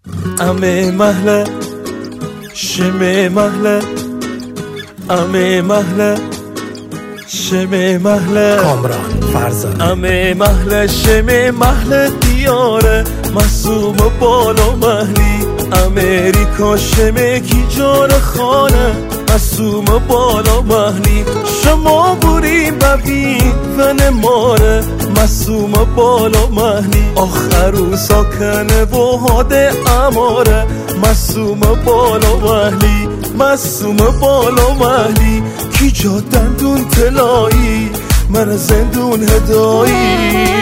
امه محله شمه محله امه محله شمه محله کامران فرزانه امه محله شمه محله دیاره معصوم بالا محلی امریکا شمه کی جان خانه معصوم بالا محلی شما بوریم ببین فن ماره معصوم بالا محلی آخرو ساکنه و هاده اماره معصوم بالا محلی معصوم بالا محلی کی جا دندون طلایی من زندون هدایی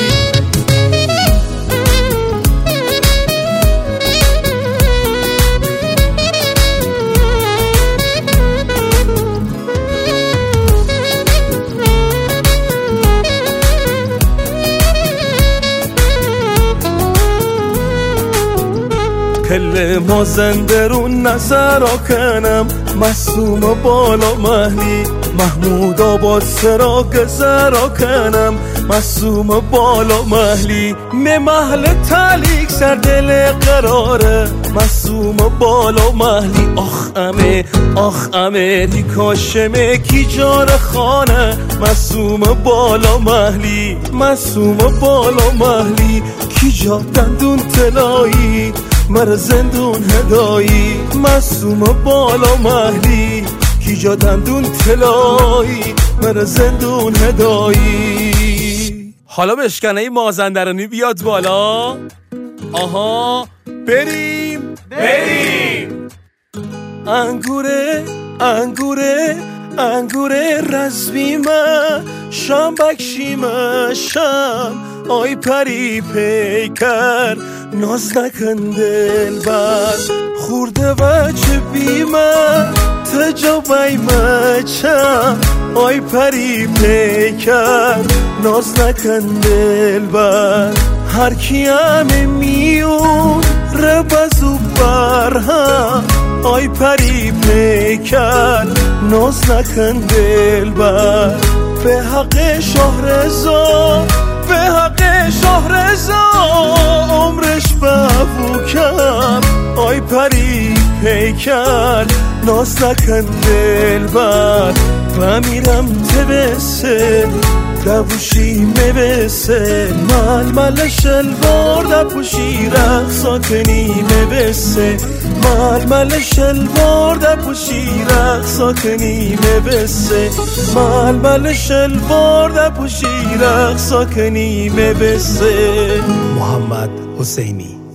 کل مازندرون نظر آکنم معصوم بالا محلی محمود آباد سرا گذر آکنم معصوم بالا محلی می محل تلیک سر دل قراره معصوم بالا محلی آخ امریکا شمه کی جان خانه معصوم بالا محلی معصوم بالا محلی کی جا دندون طلایی مر زندون هدایی معصوم بالا محلی کی جا دندون طلایی مر زندون هدایی. حالا بشکنه مازندرانی بیاد بالا. آها بریم انگوره رزبیمه شام بکشیمه شام آی پری پیکر ناز نکن دل بر خورده بچه بیمه تجابیمه چم آی پری پیکر ناز نکن دل بر هر کیم میون ربزو برهم آی پری پیکر ناز نکن دل بر به حق شهرزاد به حق شهرزاد عمرش بفو کرد آی پری پیکر ناز نکن دل بر و میرم تبسه دبوشی میبسه ململ شلوار دبوشی رقصا کنی میبسه ململ شلوار دبوشی رقصا کنی میبسه ململ شلوار دبوشی رقصا کنی میبسه. محمد حسینی